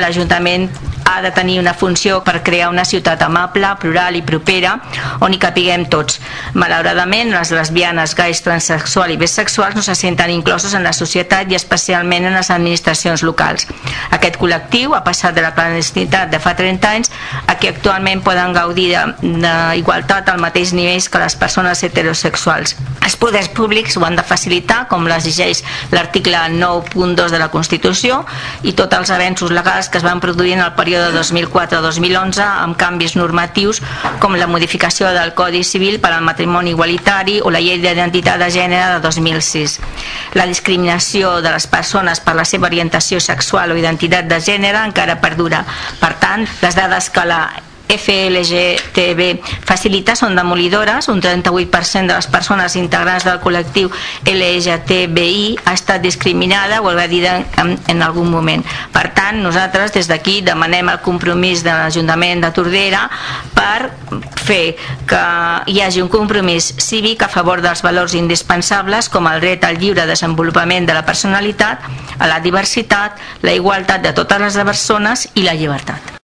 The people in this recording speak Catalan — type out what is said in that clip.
L'Ajuntament ha de tenir una funció per crear una ciutat amable, plural i propera on hi capiguem tots. Malauradament, les lesbianes, gais, transsexuals i bisexuals no se senten inclosos en la societat i especialment en les administracions locals. Aquest col·lectiu ha passat de la clandestinitat de fa 30 anys a que actualment poden gaudir d'igualtat al mateix nivell que les persones heterosexuals. Els poders públics ho han de facilitar, com l'exigeix l'article 9.2 de la Constitució, i tots els avenços legals que es van produir en el període 2004-2011 amb canvis normatius com la modificació del Codi Civil per al matrimoni igualitari o la Llei d'Identitat de Gènere de 2006. La discriminació de les persones per la seva orientació sexual o identitat de gènere encara perdura. Per tant, les dades que la FLGTB facilita són demolidores. Un 38% de les persones integrants del col·lectiu LGTBI ha estat discriminada o agredida en algun moment. Per tant, nosaltres des d'aquí demanem el compromís de l'Ajuntament de Tordera per fer que hi hagi un compromís cívic a favor dels valors indispensables com el dret al lliure desenvolupament de la personalitat, a la diversitat, la igualtat de totes les persones i la llibertat.